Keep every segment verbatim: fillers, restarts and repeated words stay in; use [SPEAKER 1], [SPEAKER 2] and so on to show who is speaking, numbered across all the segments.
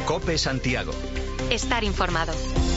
[SPEAKER 1] COPE Santiago.
[SPEAKER 2] Estar informado.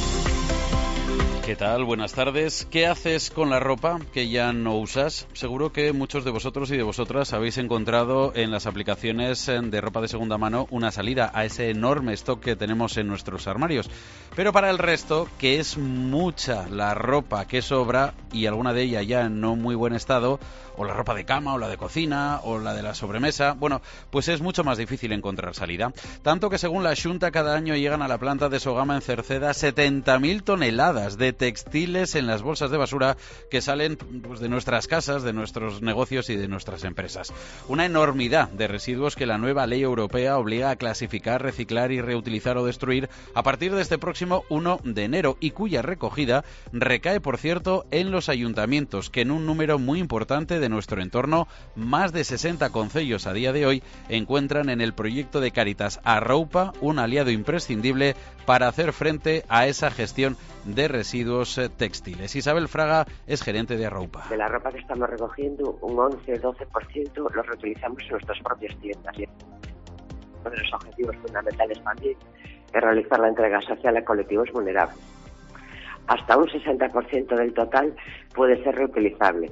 [SPEAKER 3] ¿Qué tal? Buenas tardes. ¿Qué haces con la ropa que ya no usas? Seguro que muchos de vosotros y de vosotras habéis encontrado en las aplicaciones de ropa de segunda mano una salida a ese enorme stock que tenemos en nuestros armarios. Pero para el resto, que es mucha la ropa que sobra y alguna de ella ya en no muy buen estado, o la ropa de cama, o la de cocina, o la de la sobremesa, bueno, pues es mucho más difícil encontrar salida. Tanto que según la Xunta, cada año llegan a la planta de Sogama en Cerceda setenta mil toneladas de textiles en las bolsas de basura que salen pues, de nuestras casas, de nuestros negocios y de nuestras empresas. Una enormidad de residuos que la nueva ley europea obliga a clasificar, reciclar y reutilizar o destruir a partir de este próximo uno de enero y cuya recogida recae, por cierto, en los ayuntamientos, que en un número muy importante de nuestro entorno, más de sesenta concellos a día de hoy, encuentran en el proyecto de Cáritas Arroupa un aliado imprescindible para hacer frente a esa gestión de residuos textiles. Isabel Fraga es gerente de Arroupa.
[SPEAKER 4] De la ropa que estamos recogiendo, un once doce por ciento lo reutilizamos en nuestras propias tiendas. Uno de los objetivos fundamentales también es realizar la entrega social a colectivos vulnerables. Hasta un sesenta por ciento del total puede ser reutilizable.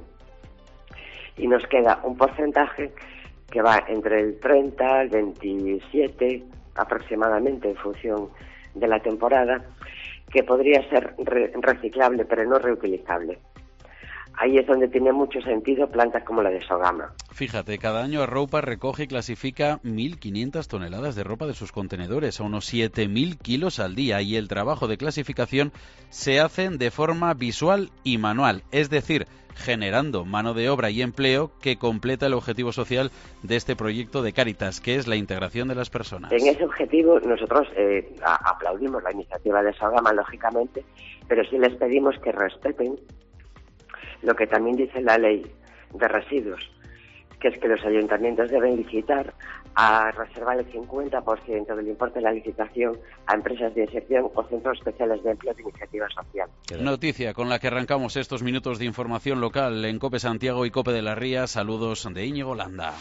[SPEAKER 4] Y nos queda un porcentaje que va entre el treinta, el veintisiete aproximadamente en función de la temporada, que podría ser re- reciclable pero no reutilizable. Ahí es donde tiene mucho sentido plantas como la de Sogama.
[SPEAKER 3] Fíjate, cada año Arroupa recoge y clasifica mil quinientas toneladas de ropa de sus contenedores, a unos siete mil kilos al día, y el trabajo de clasificación se hace de forma visual y manual, es decir, generando mano de obra y empleo que completa el objetivo social de este proyecto de Cáritas, que es la integración de las personas.
[SPEAKER 4] En ese objetivo nosotros eh, a- aplaudimos la iniciativa de Sogama, lógicamente, pero sí les pedimos que respeten lo que también dice la ley de residuos, que es que los ayuntamientos deben licitar a reservar el cincuenta por ciento del importe de la licitación a empresas de inserción o centros especiales de empleo de iniciativa social.
[SPEAKER 3] Noticia con la que arrancamos estos minutos de información local en COPE Santiago y COPE de la Ría. Saludos de Íñigo Landa.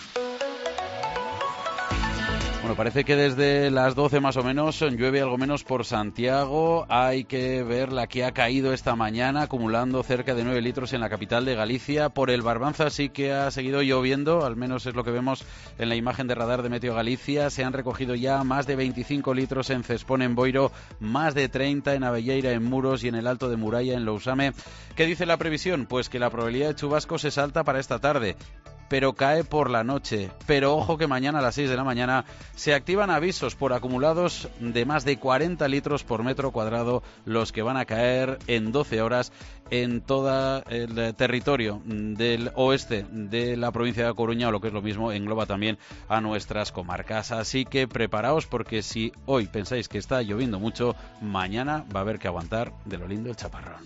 [SPEAKER 3] Bueno, parece que desde las doce más o menos llueve algo menos por Santiago. Hay que ver la que ha caído esta mañana, acumulando cerca de nueve litros en la capital de Galicia. Por el Barbanza sí que ha seguido lloviendo, al menos es lo que vemos en la imagen de radar de Meteo Galicia. Se han recogido ya más de veinticinco litros en Cespón, en Boiro, más de treinta en Abelleira, en Muros, y en el Alto de Muralla, en Lousame. ¿Qué dice la previsión? Pues que la probabilidad de chubascos es alta para esta tarde, pero cae por la noche. Pero ojo que mañana a las seis de la mañana se activan avisos por acumulados de más de cuarenta litros por metro cuadrado, los que van a caer en doce horas en todo el territorio del oeste de la provincia de A Coruña, o lo que es lo mismo, engloba también a nuestras comarcas. Así que preparaos, porque si hoy pensáis que está lloviendo mucho, mañana va a haber que aguantar de lo lindo el chaparrón.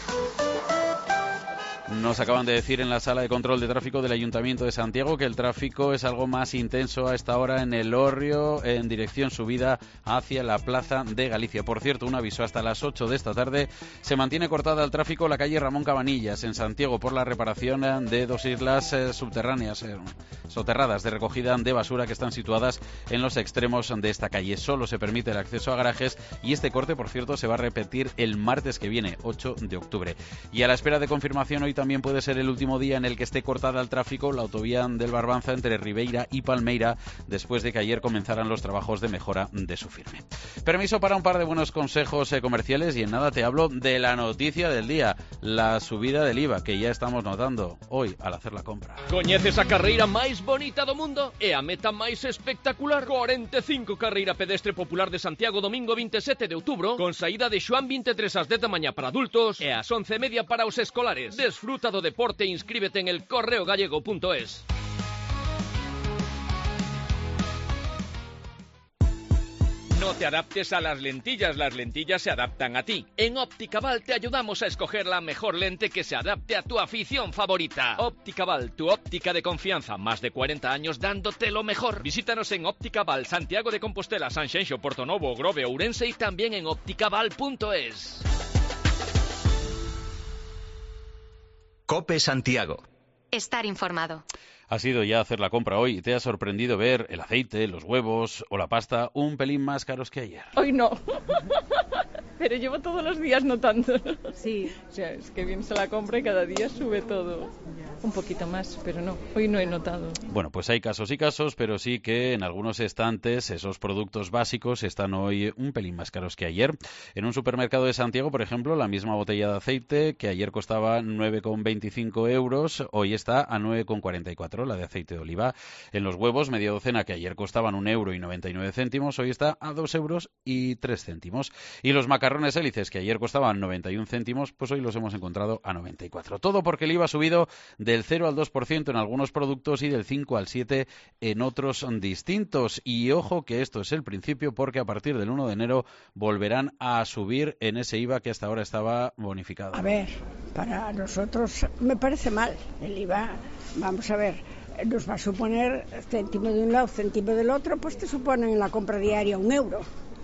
[SPEAKER 3] Nos acaban de decir en la sala de control de tráfico del Ayuntamiento de Santiago que el tráfico es algo más intenso a esta hora en el Hórreo, en dirección subida hacia la Plaza de Galicia. Por cierto, un aviso: hasta las ocho de esta tarde se mantiene cortada el tráfico la calle Ramón Cabanillas en Santiago por la reparación de dos islas eh, subterráneas, eh, soterradas de recogida de basura que están situadas en los extremos de esta calle. Solo se permite el acceso a garajes, y este corte, por cierto, se va a repetir el martes que viene, ocho de octubre. Y a la espera de confirmación, hoy también puede ser el último día en el que esté cortada al tráfico la autovía del Barbanza entre Ribeira y Palmeira, después de que ayer comenzaran los trabajos de mejora de su firme. Permiso para un par de buenos consejos eh, comerciales, y en nada te hablo de la noticia del día, la subida del I V A que ya estamos notando hoy al hacer la compra.
[SPEAKER 5] Coñeces a carreira máis bonita do mundo e a meta máis espectacular? cuarenta e cinco Carreira Pedestre Popular de Santiago, domingo veintisiete de outubro, con saída de Xoán veintitrés ás dez da mañá para adultos e ás once e media para os escolares. Desfruta do deporte e inscríbete en el correo gallego punto es. No te adaptes a las lentillas, las lentillas se adaptan a ti. En Opticaval te ayudamos a escoger la mejor lente que se adapte a tu afición favorita. Opticaval, tu óptica de confianza, más de cuarenta años dándote lo mejor. Visítanos en Opticaval, Santiago de Compostela, Sanxenxo, Portonovo, Grove, Ourense, y también en opticaval punto es.
[SPEAKER 1] COPE Santiago. estar informado.
[SPEAKER 3] Has ido ya a hacer la compra hoy y te ha sorprendido ver el aceite, los huevos o la pasta un pelín más caros que ayer.
[SPEAKER 2] Hoy no, pero llevo todos los días notando.
[SPEAKER 6] Sí.
[SPEAKER 2] O sea, es que vienes a la compra y cada día sube todo. Un poquito más, pero no, hoy no he notado.
[SPEAKER 3] Bueno, pues hay casos y casos, pero sí que en algunos estantes esos productos básicos están hoy un pelín más caros que ayer. En un supermercado de Santiago, por ejemplo, la misma botella de aceite que ayer costaba nueve con veinticinco euros, hoy está a nueve con cuarenta y cuatro, la de aceite de oliva. En los huevos, media docena que ayer costaban un euro y noventa y nueve céntimos, hoy está a dos euros y tres céntimos. Y los macarrones hélices que ayer costaban noventa y un céntimos, pues hoy los hemos encontrado a noventa y cuatro. Todo porque el I V A ha subido del cero al dos por ciento en algunos productos y del cinco al siete por ciento en otros distintos. Y ojo que esto es el principio, porque a partir del uno de enero volverán a subir en ese I V A que hasta ahora estaba bonificado.
[SPEAKER 7] A ver, para nosotros me parece mal. El I V A, vamos a ver, nos va a suponer céntimo de un lado, céntimo del otro, pues te suponen en la compra diaria un euro,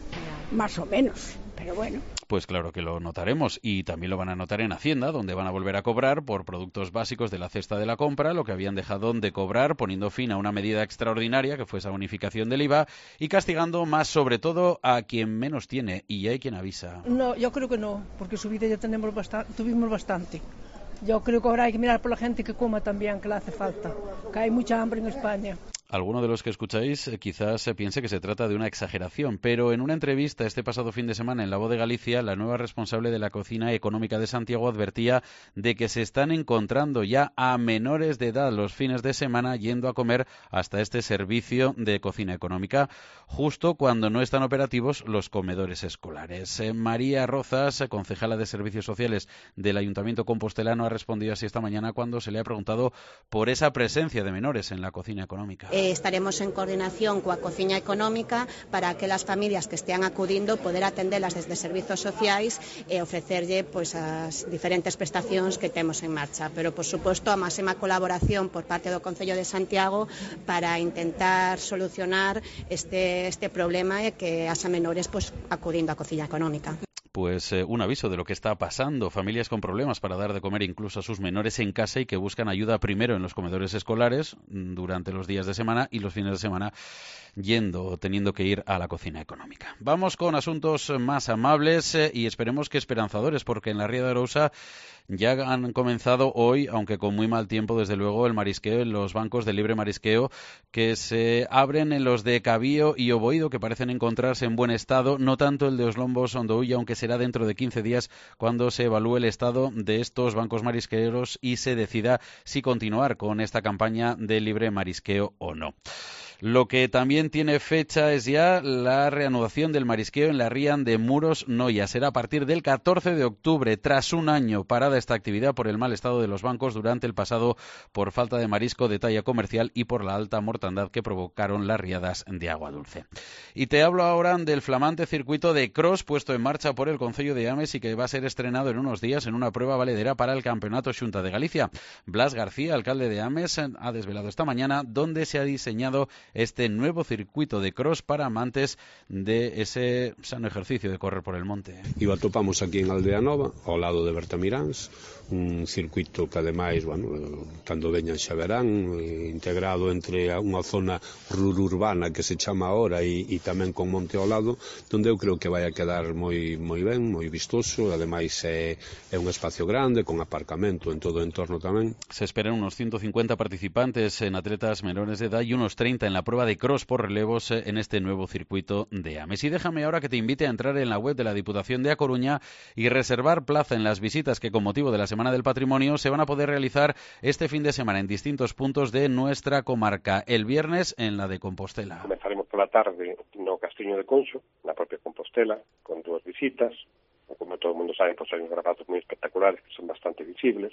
[SPEAKER 7] más o menos, pero bueno.
[SPEAKER 3] Pues claro que lo notaremos, y también lo van a notar en Hacienda, donde van a volver a cobrar por productos básicos de la cesta de la compra lo que habían dejado de cobrar, poniendo fin a una medida extraordinaria que fue esa bonificación del I V A y castigando más sobre todo a quien menos tiene, y hay quien avisa.
[SPEAKER 6] No, yo creo que no, porque subida ya tenemos bastante, tuvimos bastante. Yo creo que ahora hay que mirar por la gente que coma también, que le hace falta, que hay mucha hambre en España.
[SPEAKER 3] Alguno de los que escucháis eh, quizás se piense que se trata de una exageración, pero en una entrevista este pasado fin de semana en La Voz de Galicia, la nueva responsable de la cocina económica de Santiago advertía de que se están encontrando ya a menores de edad los fines de semana yendo a comer hasta este servicio de cocina económica, justo cuando no están operativos los comedores escolares. Eh, María Rozas, concejala de Servicios Sociales del Ayuntamiento compostelano, ha respondido así esta mañana cuando se le ha preguntado por esa presencia de menores en la cocina económica.
[SPEAKER 8] Eh, estaremos en coordinación coa Cociña Económica para que las familias que estean acudindo poder atendelas desde servizos sociais e ofrecerlle pois, as diferentes prestacións que temos en marcha. Pero, por suposto, a máxima colaboración por parte do Concello de Santiago para intentar solucionar este, este problema e que as menores pois, acudindo á Cociña Económica.
[SPEAKER 3] Pues eh, un aviso de lo que está pasando. Familias con problemas para dar de comer incluso a sus menores en casa y que buscan ayuda primero en los comedores escolares durante los días de semana y los fines de semana yendo o teniendo que ir a la cocina económica. Vamos con asuntos más amables eh, y esperemos que esperanzadores, porque en la Ría de Arousa ya han comenzado hoy, aunque con muy mal tiempo, desde luego, el marisqueo en los bancos de libre marisqueo que se abren en los de Cabío y Oboído, que parecen encontrarse en buen estado, no tanto el de Oslombos Ondouilla, aunque será dentro de quince días cuando se evalúe el estado de estos bancos marisqueros y se decida si continuar con esta campaña de libre marisqueo o no. Lo que también tiene fecha es ya la reanudación del marisqueo en la ría de Muros Noia. Será a partir del catorce de octubre, tras un año parada esta actividad por el mal estado de los bancos durante el pasado por falta de marisco de talla comercial y por la alta mortandad que provocaron las riadas de agua dulce. Y te hablo ahora del flamante circuito de cross puesto en marcha por el Concello de Ames y que va a ser estrenado en unos días en una prueba valedera para el Campeonato Xunta de Galicia. Blas García, alcalde de Ames, ha desvelado esta mañana dónde se ha diseñado este nuevo circuito de cross para amantes de ese sano ejercicio de correr por el monte.
[SPEAKER 9] E o atopamos aquí en Aldea Nova, ao lado de Bertamiráns, un circuito que ademais, bueno, cando veñan xa verán, integrado entre unha zona rururbana que se chama ahora e, e tamén con monte ao lado, donde eu creo que vai a quedar moi moi ben, moi vistoso, ademais é, é un espacio grande, con aparcamento en todo o entorno tamén.
[SPEAKER 3] Se esperan unos ciento cincuenta participantes en atletas menores de edad y unos treinta en la prueba de cross por relevos en este nuevo circuito de Ames. Y déjame ahora que te invite a entrar en la web de la Diputación de A Coruña y reservar plaza en las visitas que con motivo de la Semana del Patrimonio se van a poder realizar este fin de semana en distintos puntos de nuestra comarca. El viernes en la de Compostela.
[SPEAKER 10] Comenzaremos por la tarde no Castiño de Conxo, na propia Compostela, con dúas visitas. Como todo o mundo sabe, pois hai uns gravados moi espectaculares que son bastante visibles.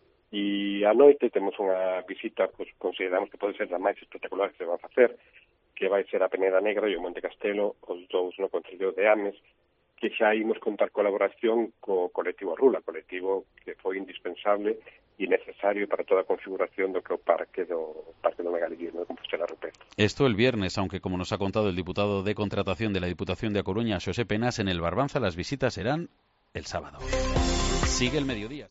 [SPEAKER 10] E a noite temos unha visita, pois consideramos que pode ser a máis espectacular que se va a facer, que vai ser a Peneda Negra e o Monte Castelo, os dous no Concello de Ames, que xa imos contar colaboración co colectivo Rula, colectivo que foi indispensable e necesario para toda a configuración do que é o parque do Parque do Megalirismo de Compostela Rupestre.
[SPEAKER 3] Esto el viernes, aunque como nos ha contado el diputado de Contratación de la Diputación de A Coruña, Xosé Penas, en el Barbanza las visitas serán el sábado. Sigue el mediodía.